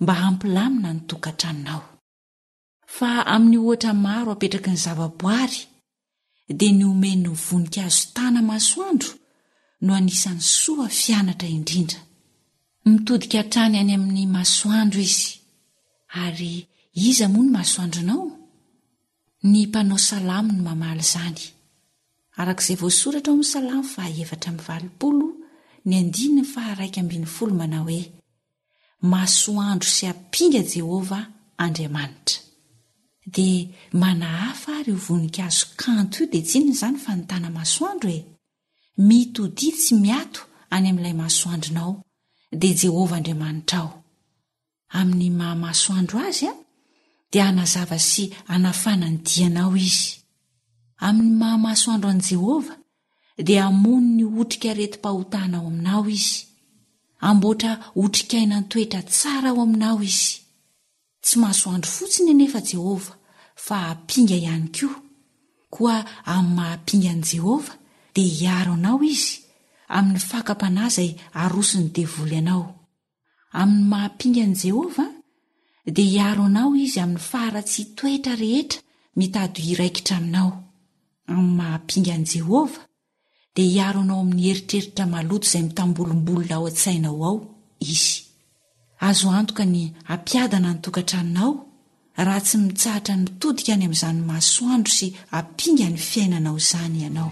mba hampilamina ny tokantranonao. Fa amin'ny ohatra maro apetraky ny zavaboary dia ny omeny voninkazo tana masoandro no anisan'ny soa fianatra indrindra. Mitodika hatrany any amin'ny masoandro izy. Ary iza moa ny masoandronao? Ny mpanao salamo no mamaly izany. Arak'izay voasoratra ao amin'ny salamo 220 ny 120 manao hoe: masoandro sy ampinga Jehovah Andriamanitra. Dia manahafa ary io voninkazo kanto io dia tsy inona izany fa ny tana masoandro e. Mitodidy sy miato any amin'ilay masoandronao dia Jehovah Andriamanitra ao. Amin'ny maha masoandro azy dia anazava sy anafana ny dianao izy. Amin'ny maha masoandro an' Jehovah dia amono ny otrika retim-pahotana ao aminao izy. Amboatra otrikaina ny toetra tsara ao aminao izy. Tsy masoandro fotsiny anefa Jehovah fa apinga ihany koa amin'ny mahampinga an' Jehovah dia hiaro anao izy amin'ny fakapana izay arosony devoly anao. Amin'ny mahampinga an' Jehovah dia hiaro anao izy amin'ny faharatsy toetra rehetra mitady hiraikitra aminao. Amin'ny mahampinga an' Jehovah dia hiaro anao amin'ny eritreritra maloto izay mitambolombolona ao an-tsainao ao izy. Azo antoka ny ampiadana ny tokantranonao raha tsy mitsahatra mitodika any amin'izany masoandro sy ampinga ny fiainanao izany ianao.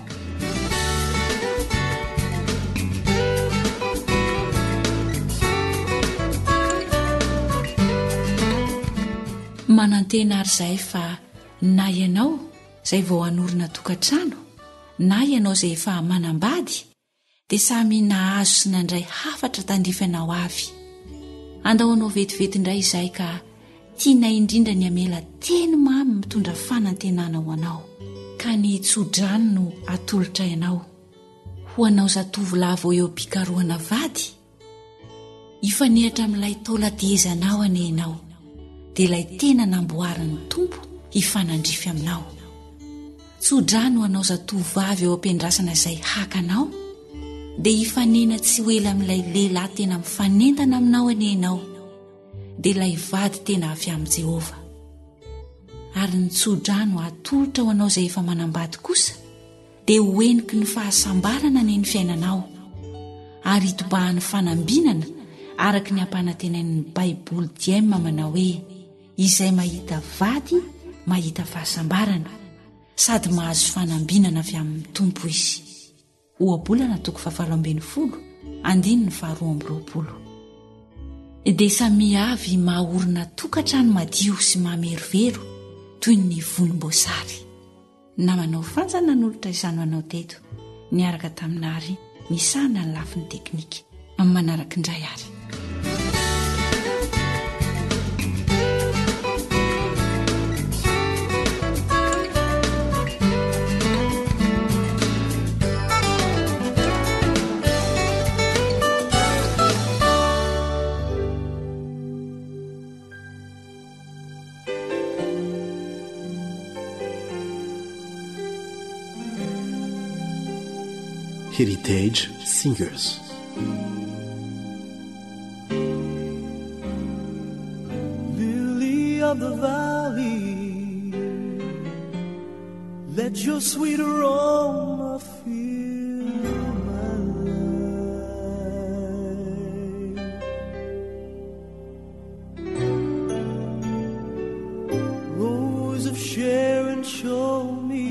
Manantena ary izay fa na ianao izay vao hanorina tokantrano na ianao izay efa manambady dia samy nahazo sy nandray hafatra tandrifanao avy. Andahoanao vetivety indray izay ka tiana indrindra ny amela teny mamy mitondra fanantenana ho anao. Ka ny tsodrano no atolotra ianao. Ho anao zatovolahy vao eo am-pikarohana vady, hifanehatra amin'ilay taolatezanao anenao, dia ilay tena namboarin'ny Tompo hifanandrify aminao. Tsodrano ho anao zatovavy eo am-pendrasana izay hakanao, dia hifanena tsy ho ela amin'ilay lehilahy tena mifanentana aminao anenao, dia ilay vady tena avy amin'i Jehovah. Ary ny tsodrano atolotra ho anao izay efa manambady kosa, dia hoeniky ny fahasambarana ny fiainanao, ary hitobahan'ny fanambinana araka ny ampanantenain'ny Baiboly diaima manao hoe: izay mahita vady mahita fahasambarana, sady mahazo fanambinana avy amin'ny Tompo izy. Ohabolana 7:20 andiny 2:20. Dia samy avy mahaorina tokantrano madio sy mamerovero toy ny volomboasary. Namanao fanjana n'olotra izany manao teto, niaraka taminary misahana ny lafin'ny teknika amin'ny manaraka indray ary.
Heritage Singers.
Lily of the valley, let your sweet aroma fill my life. Rose of Sharon, show me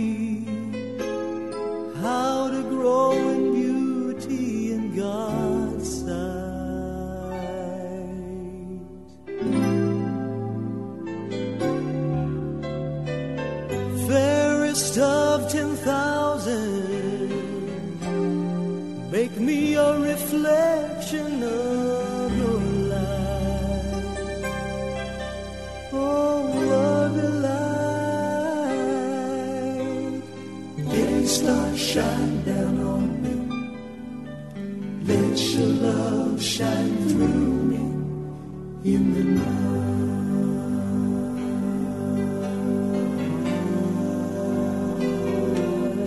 how to grow in beauty in God's sight. Fairest of 10,000, make me a reflection of your light. Oh, what a light! Day star, shine down on me. Let your love shine through me in the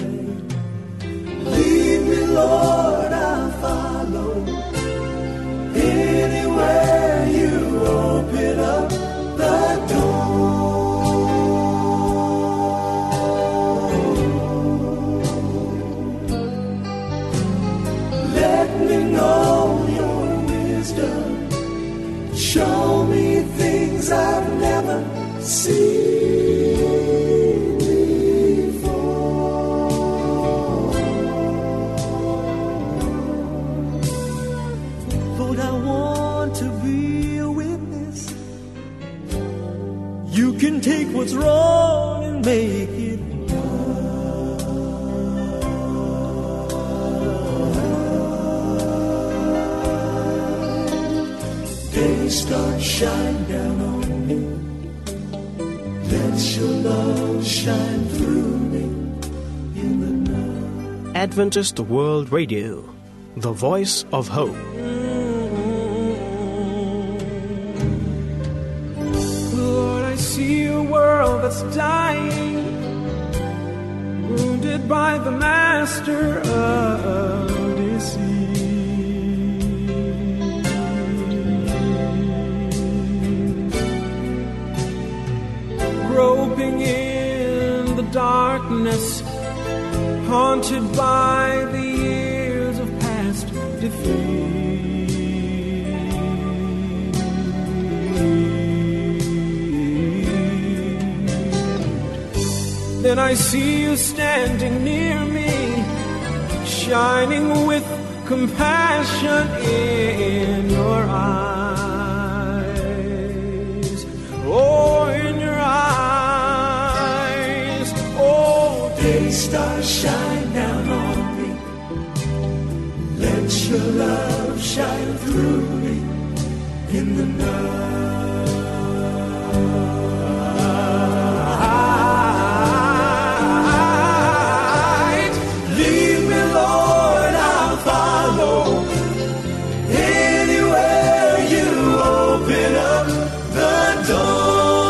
night. Lead me, Lord, I'll follow. things I've never seen before. Lord, I want to be a witness. You can take what's wrong and make it star shine down on me. Let your love shine through me in the night.
Adventist World Radio, the voice of hope.
Lord, I see a world that's dying, wounded by the master of deceit. Groping in the darkness, haunted by the years of past defeat. Then I see you standing near me, shining with compassion in your eyes. Oh, in your eyes. Oh, day star shine down on me. Let your love shine through me in the night. Lead me, Lord, I'll follow. Anywhere you open up the door.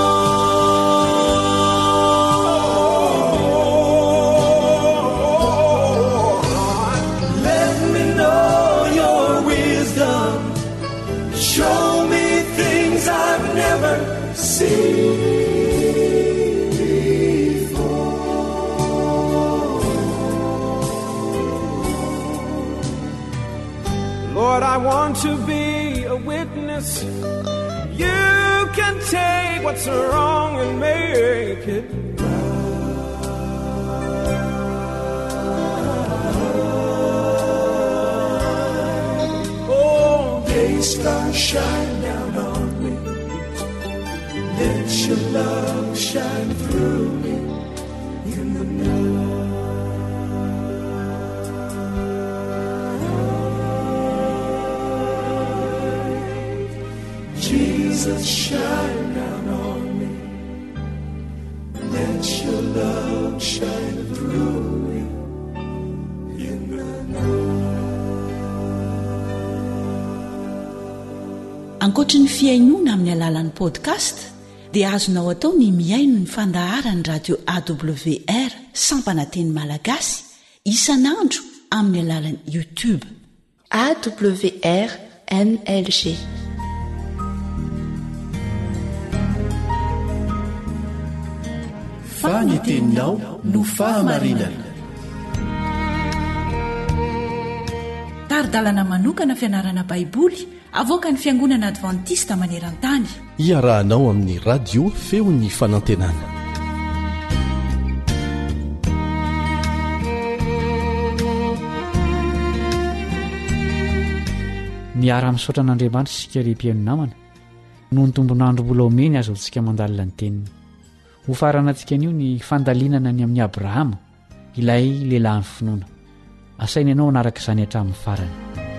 Show me things I've never seen before. Lord, I want to be a witness. You can take what's wrong and make it right. Oh, day star shine down on me. Let your love shine through me in the night. Jesus, shine down on me. Let your love shine through me in the night.
Ankoatra ny fiainoana amin'ny alalan'ny podcast dia azonao atao ny miaino ny fandaharany radio AWR Sampanateny Malagasy isanandro amin'ny alalan'ny YouTube.
AWR NLG.
Faniteninao no fahamarinana.
Taridalana manokana fianarana baiboly avoaka ny fiangonana advantista maneran-tany.
Iarahanao amin'ny radio feon'ny fanantenana.
miara misaotra an'Andriamanitra isika rehibe ny namana noho ny tombonandro mbola omeny azo antsika mandalina ny teniny. Ho farana antsika an'io ny fandalinana ny amin'ny Abrahama ilay lehilahy finoana. Asaina ianao anaraka izany hatramin'ny farany.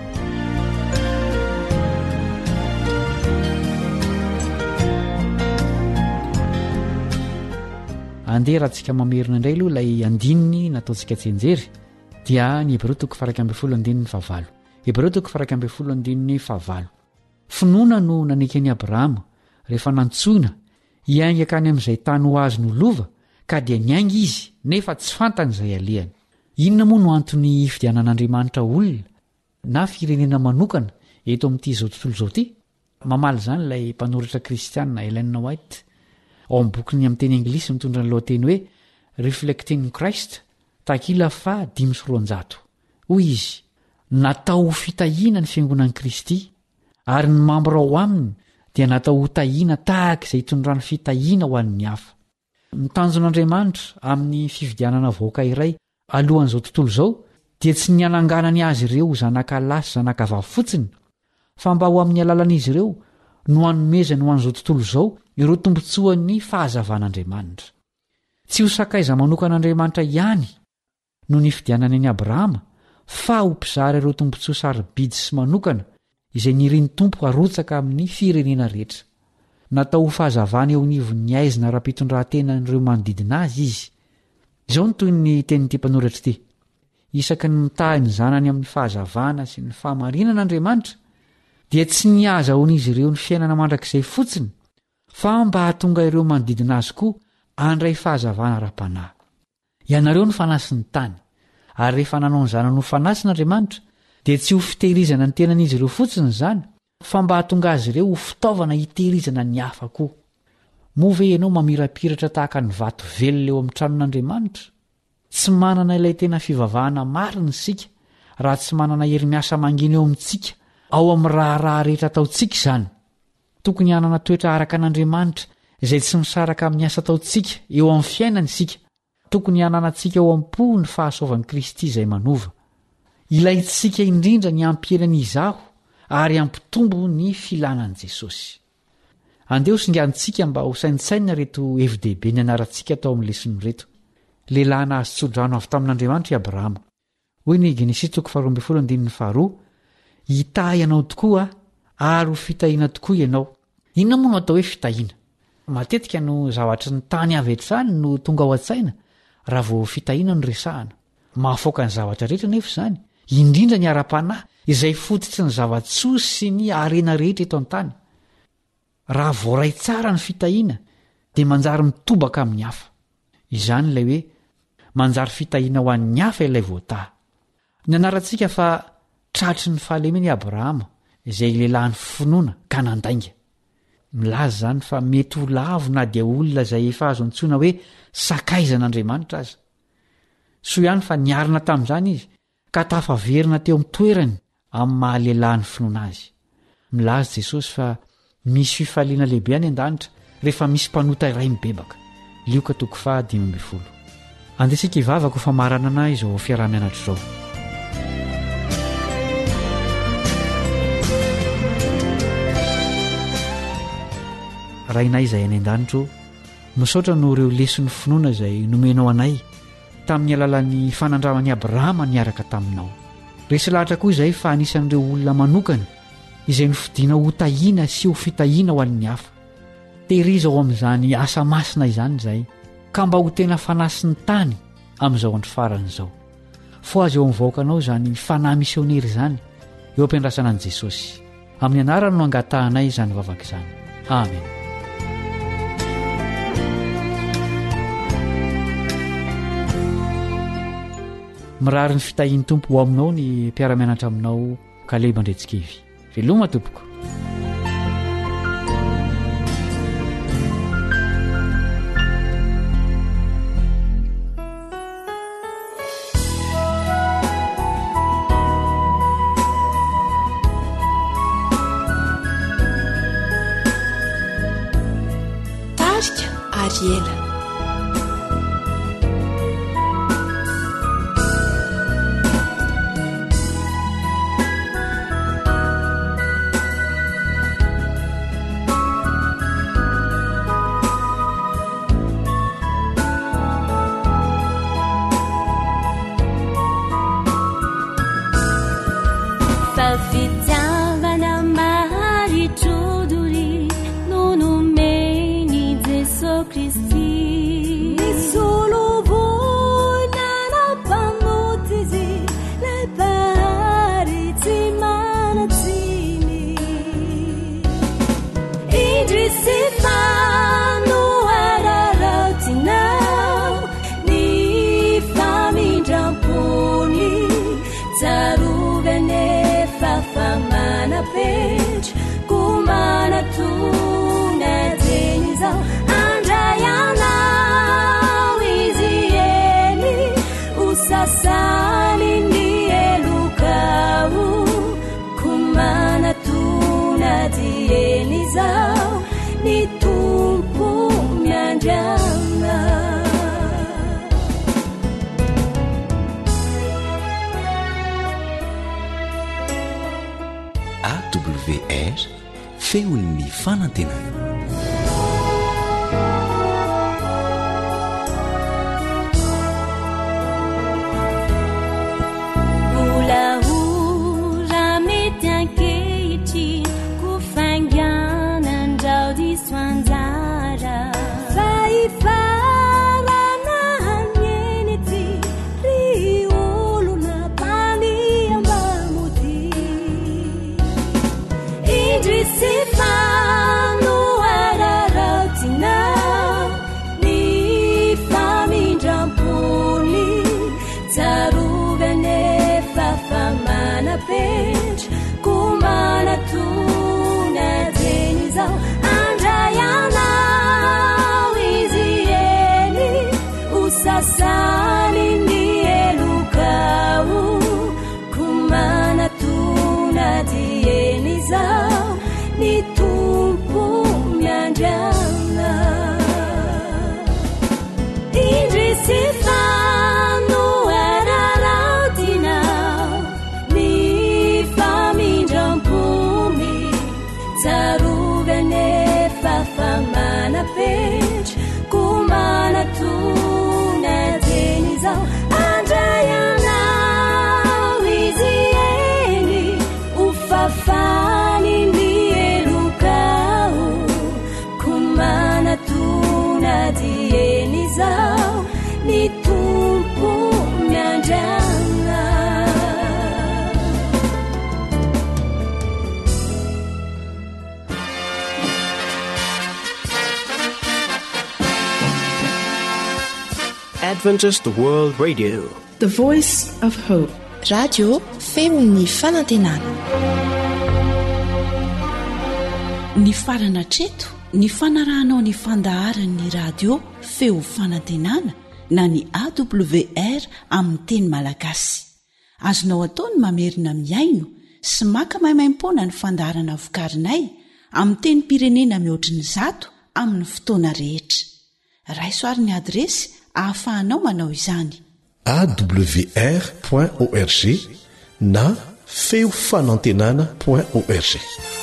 Andeha raha antsika mamerina indray aloha ilay andininy nataontsika tsenjery dia ny Hebreo 1:9. Hebreo 1:9. Finoana no nanaiky an'i Abrahama rehefa nantsoina hiainga any amin'izay tany ho azy nolova ka dia niainga izy nefa tsy fantany izay alehany. Inona moa no antony fidianan'Andriamanitra olona na firenena manokana eto amin'ity izao tontolo izao ity? Mamaly izany ilay mpanoratra kristiana Ellen White ao amin'ny bokiny amin'ny teny anglisy mitondra ny lohateny hoe Reflecting Christ takila fa 500. Hoy izy, natao fitahiana ny fiangonan'i Kristy ary ny mambora ao aminy dia natao hotahiana tahaka izay hitondrany fitahiana ho an'ny hafa. Mitanjon'Andriamanitra amin'ny fividianana vahoaka iray alohan'izao tontolo izao dia tsy ny ananganany azy ireo zanakalahy sy zanakavavy fotsiny, fa mba ho amin'ny alalan'izy ireo no hanomezany ho an'izao tontolo izao ireo tombotsoan'ny fahazavan'Andriamanitra. Tsy ho sakaiza manokan'Andriamanitra ihany no nifidianany any Abrahama, fa ho mpizara ireo tombontsoa sarobidy sy manokana izay niriny tompo arotsaka amin'ny firenena rehetra. Natao ho fahazavana eo anivon'ny aizina raha-pitondrantenan'ireo manodidina azy izy. Izao ny toy ny tenyity mpanoratra ity: isaky ny mitahy ny zanany amin'ny fahazavana sy ny fahamarinan'Andriamanitra dia tsy nihaza hon'izy ireo ny fiainana mandrakizay fotsiny, fa mba hahatonga ireo manodidina azy koa handray fahazavana ra-panahy. Ianareo ny fanasy ny tany, ary rehefa nanao ny zanany ho fanasyn'Andriamanitra dia tsy ho fitehirizana ny tenan'izy ireo fotsiny izany, fa mba hahatonga azy ireo ho fitaovana hitehirizana ny hafa koa. Moa ve ianao mamirapiratra tahaka ny vato velona eo amin'ny tranon'Andriamanitra? Tsy manana ilay tena fivavahana marina isika raha tsy manana hery-miasa mangina eo amintsika ao amin'ny raharaha rehetra ataontsika izany. Tokony hanana toetra araka an'Andriamanitra izay tsy misaraka amin'ny asa ataontsika eo amin'ny fiainana isika. Tokony hananantsika eo am-po ny fahasoavan'i Kristy izay manova. Ilaintsika indrindra ny ampienany izaho ary ampitombo ny filanan'i Jesosy. Andeo singantsika mba ho saintsaina reto evi-dehibe ny anarantsika tao amin'ny lesony reto. Lehilahy nahazo tso-drano avy tamin'Andriamanitra i Abrahama. Hoy ny Genesis 12:2: hitahy ianao tokoa ary ho fitahiana tokoa ianao. Inona moa no atao hoe fitahiana? Matetika no zavatra ny tany avy hatrany no tonga ao an-tsaina raha vao fitahiana no resahana. Mahafoaka ny zavatra rehetra nefa izany, indrindra ny ara-panahy izay fototry ny zavatsoa sy ny arena rehetra eto an-tany. Raha voaray tsara ny fitahiana dia manjary mitobaka amin'ny hafa. Izany ilay hoe manjary fitahiana ho an'ny hafa ilay voataha. Ny anarantsika fa tratry ny fahalemeny Abrahama izay lehilahy ny finoana ka nandainga. Milaza zany fa mety ho lavo na dia olona izay efa azo antsoina hoe sakaizan'Andriamanitra aza. So ihany fa niarina tamin'izany izy ka tafaverina teo amin'ny toerany amin'ny mahalehilahy ny finoana azy. Milaza Jesosy fa misy fifaliana lehibe any an-danitra rehefa misy mpanota iray mibebaka. Lioka 5:12. Andesika ivavaka ho famarana ana izao fiarah-mianatra izao. Rainay izay any an-danitro, misaotra no ireo leson'ny finoana izay nomenao anay tamin'ny alalan'ny fanandramany Abrahama niaraka taminao. Resy lahatra koa izay fa anisan'ireo olona manokana izay nofidiana ho tahiana sy ho fitahiana ho an'ny hafa. Tehiriza ao amin'izany asa masina izany izay, ka mba ho tena fanasiny tany amin'izao andro farany izao. Fo azy eo amin'nyvahoakanao izany fanahy misionery izany eo ampiandrasana an'i Jesosy. Amin'ny anarany no angatahanay izany vavaka izany. Amen. Mirary ny fitahiany tompo ho aminao ny mpiara-mianatra aminao Kaleba Ndretsikivy. Veloma tompoko.
Tarika Ariela.
Kumana tu na deni zao andra yang
feon'ny fanantenana.
Adventist World Radio,
the voice of hope. Radio feon'ny fanantenana.
Ny farana treto ny fanarahanao ny fandaharan'ny radio feo fanantenana na ny AWR amin'ny teny malagasy. Azonao ataony mamerina miaino sy maka maimaimpona ny fandaharana vokarinay amin'ny teny pirenena mihoatriny 100 amin'ny fotoana rehetra. Raisoaryn'ny adresy ahafahanao manao izany.
awr.org na feofanantenana.org.